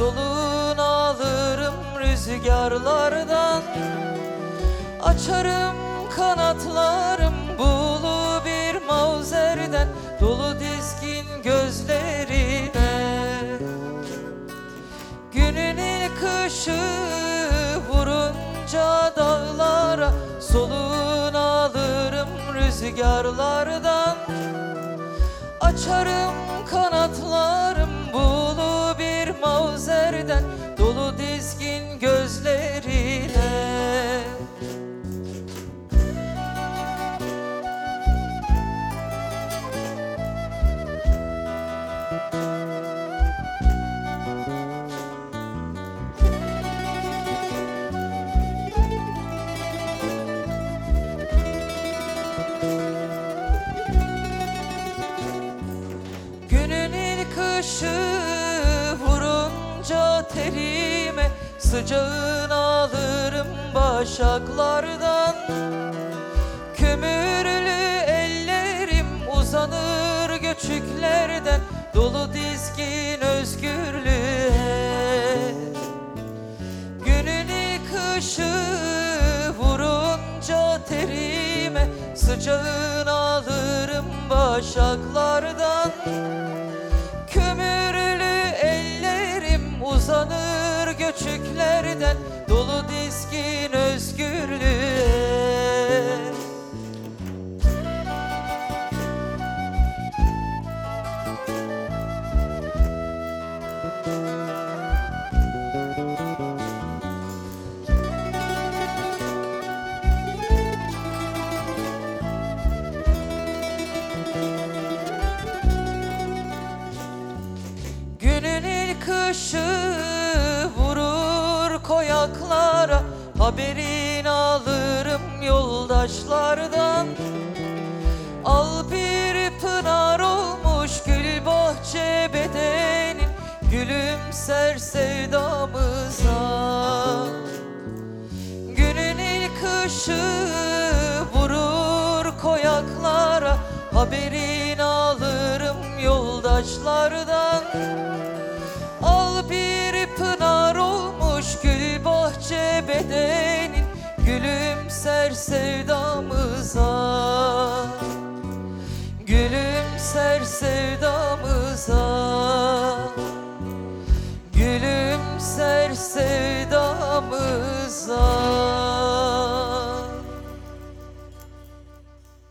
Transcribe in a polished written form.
soluğunu alırım rüzgarlardan. Açarım kanatlarım bulu bir mavzerden, dolu dizgin gözlerine. Günün ilk ışığı vurunca dağlara, soluğunu alırım rüzgarlardan. Açarım kanatlarım bulu bir mavzerden, dolu dizgin gözlerine. Günün ilk ışığı vurunca terime, sıcağını alırım başaklardan. Kömürlü ellerim uzanır göçüklerden, dolu dizgin özgürlüğe. Günün ilk ışığı vurunca terime, sıcağını alırım başaklardan. Kömürlü ellerim uzanır göçüklerden, dolu dizgin özgürlüğe. Günün ilk ışığı vurur koyaklara, haberini alırım yoldaşlardan. Al bir pınar olmuş gül bahçe bedenin, gülümser sevdamıza. Günün ilk ışığı vurur koyaklara, haberini alırım yoldaşlardan. Al bir pınar olmuş gül bahçe bedenin, gülümser sevdamıza.